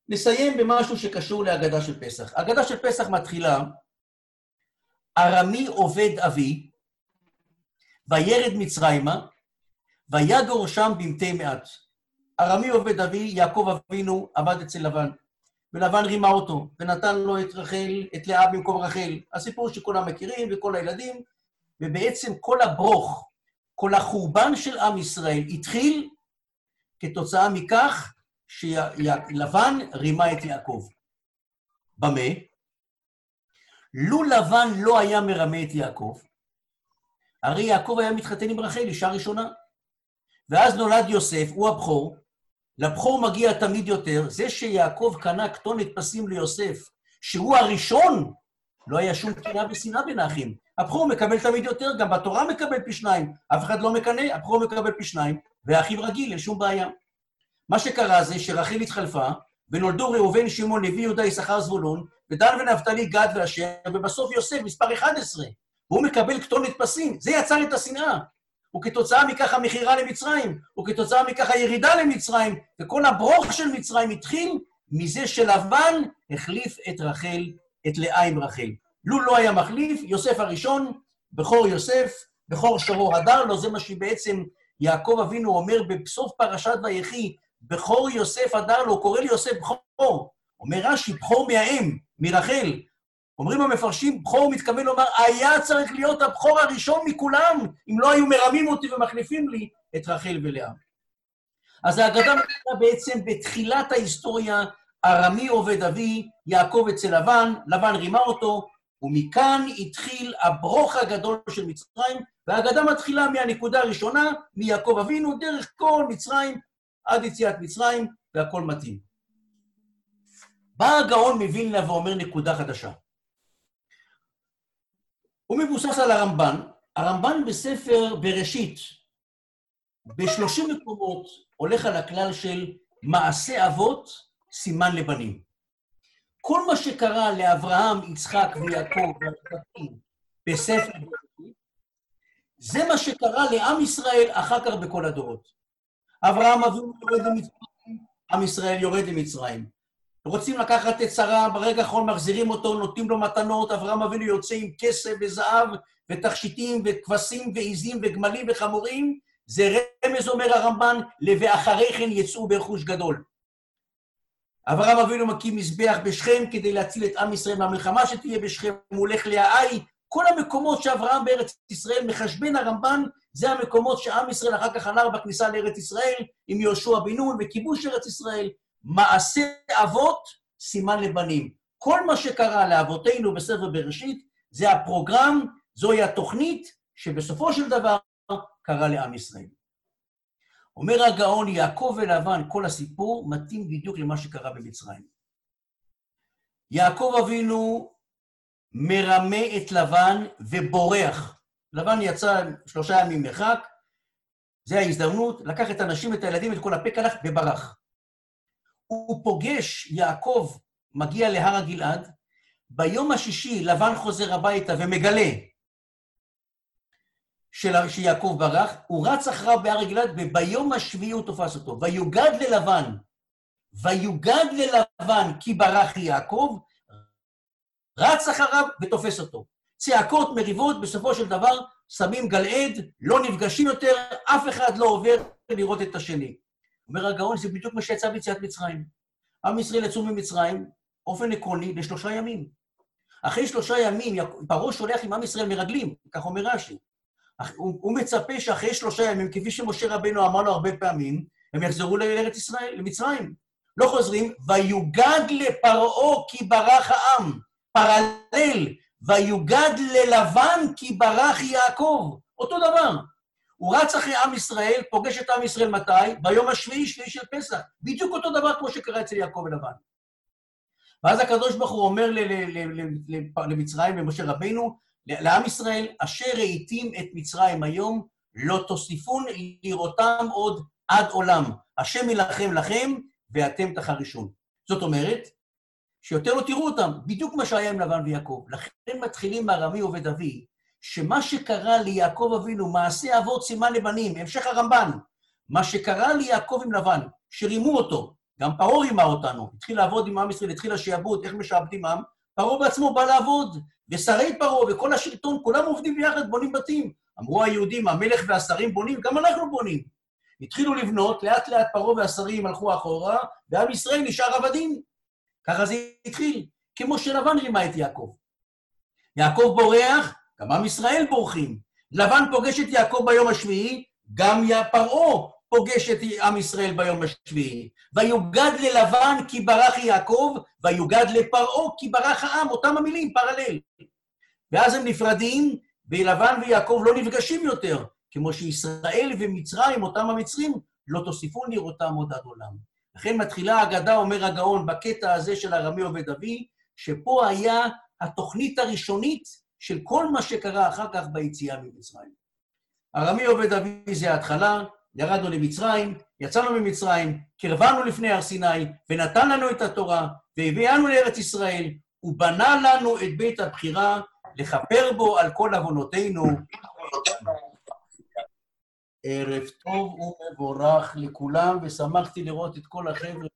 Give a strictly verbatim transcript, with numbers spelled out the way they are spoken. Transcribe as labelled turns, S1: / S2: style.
S1: נסיים במשהו שקשור להגדה של פסח. ההגדה של פסח מתחילה, ארמי עובד אבי, וירד מצרימה, ויגור שם במתי מעט. ארמי עובד אבי, יעקב אבינו, עבד אצל לבן, ולבן רימה אותו, ונתן לו את רחל, את לאה במקום רחל. הסיפור שכולם מכירים וכל הילדים, ובעצם כל הברוך, כל החורבן של עם ישראל התחיל כתוצאה מכך שלבן רימה את יעקב. במה? לו לבן לא היה מרמה את יעקב, הרי יעקב היה מתחתן עם רחל, אישה ראשונה. ואז נולד יוסף, הוא הבכור, לבכור מגיע תמיד יותר, זה שיעקב קנה כתונת פסים ליוסף, שהוא הראשון, לא היה שום קנאה ושנאה בין האחים. הבכור מקבל תמיד יותר, גם בתורה מקבל פי שניים, אף אחד לא מקנא, הבכור מקבל פי שניים, והאחיו רגיל, אין שום בעיה. מה שקרה זה שרחל התחלפה, ונולדו ראובן, שמעון, לוי, יהודה, יששכר, זבולון, ודן ונפתלי, גד ואשר, ובסוף יוסף, מספר אחד עשרה. והוא מקבל כתונת פסים, זה יצר את השנאה. וכתוצאה מכך המכירה למצרים, וכתוצאה מכך הירידה למצרים, וכל הברוך של מצרים התחיל מזה שלבן החליף את רחל, את לאה עם רחל. לו לא היה מחליף, יוסף הראשון, בכור יוסף, בכור שרו הדר לו, זה מה שבעצם יעקב אבינו אומר בסוף פרשת ויחי, בכור יוסף הדר לו, הוא קורא לי יוסף בכור. אומר רש"י, בכור מהאם, מרחל. אומרים המפרשים, בכור מתכוון לומר, היה צריך להיות הבכור הראשון מכולם, אם לא היו מרמים אותי ומחליפים לי את רחל ולאה. אז ההגדה מתחילה בעצם בתחילת ההיסטוריה, ארמי עובד אבי, יעקב אצל לבן, לבן רימה אותו, ומכאן התחיל הברוך הגדול של מצרים, וההגדה מתחילה מהנקודה הראשונה, מיעקב אבינו, דרך כל מצרים, עד יציאת מצרים, והכל מתאים. בא הגאון מווילנה ואומר נקודה חדשה. הוא מבוסס על הרמב"ן. הרמב"ן בספר בראשית, בשלושים מקומות, הולך על הכלל של מעשה אבות, סימן לבנים. כל מה שקרה לאברהם, יצחק ויעקב והשבטים בספר בראשית, זה מה שקרה לעם ישראל אחר כך בכל הדורות. אברהם אבינו יורד למצרים, עם ישראל יורד למצרים. רוצים לקחת את שרה, ברגע האחרון מחזירים אותו, נותנים לו מתנות, אברהם אבינו יוצא עם כסף וזהב ותכשיטים וכבשים ועיזים וגמלים וחמורים, זה רמז אומר הרמב"ן, ואחרי כן יצאו ברכוש גדול. אברהם אבינו מקים מזבח בשכם כדי להציל את עם ישראל מהמלחמה שתהיה בשכם, הוא הולך להאי, כל המקומות שאברהם בארץ ישראל מחשבן הרמב"ן, זה המקומות שעם ישראל אחר כך עלה בכניסה לארץ ישראל, עם יהושע בן נון וכיבוש ארץ ישראל, מעשה אבות, סימן לבנים. כל מה שקרה לאבותינו בספר בראשית, זה הפרוגרם, זוהי התוכנית, שבסופו של דבר קרה לעם ישראל. אומר הגאון, יעקב ולבן, כל הסיפור מתאים בדיוק למה שקרה במצרים. יעקב אבינו מרמה את לבן ובורח. לבן יצא שלושה ימים מרחק, זה ההזדמנות, לקח את האנשים, את הילדים, את כל הפק הלך וברח. הוא פוגש, יעקב מגיע להר הגלעד, ביום השישי לבן חוזר הביתה ומגלה שיעקב ברח, הוא רץ אחריו בהר הגלעד, וביום השביעי הוא תופס אותו. ויוגד ללבן, ויוגד ללבן כי ברח יעקב, רץ אחריו ותופס אותו. צעקות, מריבות, בסופו של דבר שמים גלעד, לא נפגשים יותר, אף אחד לא עובר לראות את השני. אומר הגאון, זה בדיוק מה שיצא ביציאת מצרים. עם ישראל יצאו ממצרים, אופן עקרוני, לשלושה ימים. אחרי שלושה ימים, פרעה שולח עם עם ישראל מרגלים, כך אומר רש"י. הוא, הוא מצפה שאחרי שלושה ימים, כפי שמשה רבנו אמר לו הרבה פעמים, הם יחזרו לארץ ישראל, למצרים. לא חוזרים, ויוגד לפרעה כי ברח העם. פרלל, ויוגד ללבן כי ברח יעקב. אותו דבר. הוא רץ אחרי עם ישראל, פוגש את עם ישראל מתי? ביום השביעי, שביעי של פסח. בדיוק אותו דבר כמו שקרה אצל יעקב ולבן. ואז הקדוש ברוך הוא אומר למצרים, למשה רבינו, לעם ישראל, אשר ראיתים את מצרים היום, לא תוסיפון לראותם עוד עד עולם. השם ילחם לכם, ואתם תחרישון. זאת אומרת, שיותר לא תראו אותם, בדיוק מה שהיה עם לבן ויעקב. לכן מתחילים מארמי עובד אבי, שמה שקרה ליעקב אבינו, מעשה אבות סימן לבנים, המשך הרמב"ן, מה שקרה ליעקב עם לבן, שרימו אותו, גם פרעה רימה אותנו, התחיל לעבוד עם עם ישראל, התחיל השיעבוד, איך משעבדים עם, פרעה בעצמו בא לעבוד, ושרי פרעה וכל השלטון, כולם עובדים ביחד, בונים בתים. אמרו היהודים, המלך והשרים בונים, גם אנחנו בונים. התחילו לבנות, לאט לאט פרעה והשרים הלכו אחורה, ועם ישראל נשאר עבדים. ככה זה התחיל, כמו שלבן רימה את יעקב. יעקב בורח, גם עם ישראל בורחים. לבן פוגש את יעקב ביום השביעי, גם פרעה פוגש את עם ישראל ביום השביעי. ויוגד ללבן כי ברח יעקב, ויוגד לפרעה כי ברח העם, אותם המילים, פרלל. ואז הם נפרדים, ולבן ויעקב לא נפגשים יותר, כמו שישראל ומצרים, אותם המצרים, לא תוסיפו לראותם עוד עד עולם. לכן מתחילה האגדה, אומר הגאון, בקטע הזה של ארמי עובד אבי, שפה היה התוכנית הראשונית של כל מה שקרה אחר כך ביציאה ממצרים. ארמי עובד אבי זה ההתחלה, ירדנו למצרים, יצאנו ממצרים, קרבנו לפני הר סיני, ונתן לנו את התורה, והביאנו לארץ ישראל, ובנה לנו את בית הבחירה, לכפר בו על כל עוונותינו. ערב טוב ומבורך לכולם, ושמחתי לראות את כל החבר'ה.